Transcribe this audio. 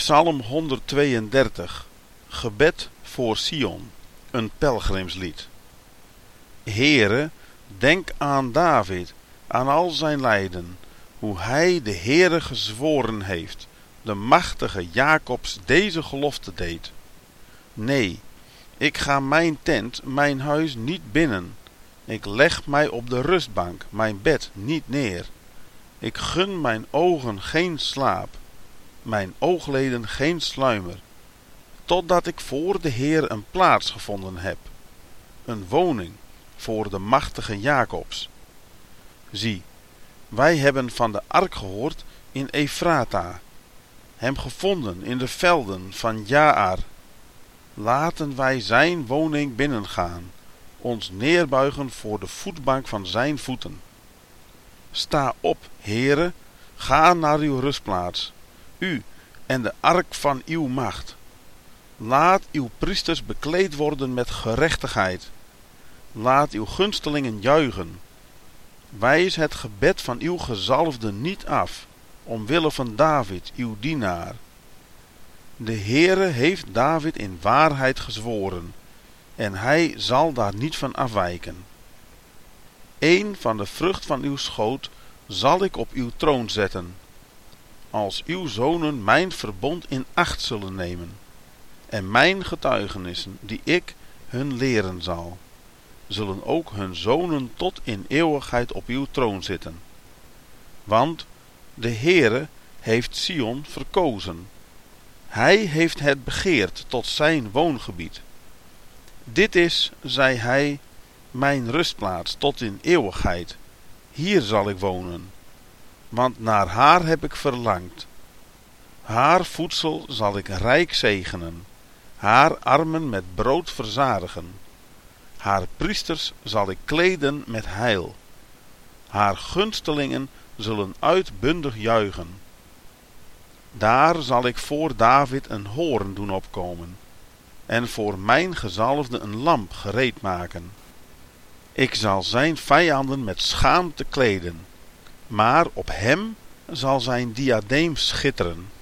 Psalm 132. Gebed voor Sion. Een pelgrimslied. Heere, denk aan David, aan al zijn lijden, hoe hij de Heere gezworen heeft, de machtige Jacobs deze gelofte deed. Nee, ik ga mijn tent, mijn huis niet binnen. Ik leg mij op de rustbank, mijn bed niet neer. Ik gun mijn ogen geen slaap, mijn oogleden geen sluimer, totdat ik voor de Heer een plaats gevonden heb, een woning voor de machtige Jacobs. Zie, wij hebben van de ark gehoord in Efrata, hem gevonden in de velden van Jaar. Laten wij zijn woning binnengaan, ons neerbuigen voor de voetbank van zijn voeten. Sta op, Heere, ga naar uw rustplaats, u en de ark van uw macht. Laat uw priesters bekleed worden met gerechtigheid. Laat uw gunstelingen juichen. Wijs het gebed van uw gezalfde niet af, omwille van David, uw dienaar. De Heere heeft David in waarheid gezworen, en hij zal daar niet van afwijken. Een van de vrucht van uw schoot zal ik op uw troon zetten, als uw zonen mijn verbond in acht zullen nemen, en mijn getuigenissen, die ik hun leren zal, zullen ook hun zonen tot in eeuwigheid op uw troon zitten. Want de Heere heeft Sion verkozen. Hij heeft het begeerd tot zijn woongebied. Dit is, zei hij, mijn rustplaats tot in eeuwigheid. Hier zal ik wonen, want naar haar heb ik verlangd. Haar voedsel zal ik rijk zegenen, haar armen met brood verzadigen. Haar priesters zal ik kleden met heil. Haar gunstelingen zullen uitbundig juichen. Daar zal ik voor David een hoorn doen opkomen, en voor mijn gezalfde een lamp gereed maken. Ik zal zijn vijanden met schaamte kleden, maar op hem zal zijn diadeem schitteren.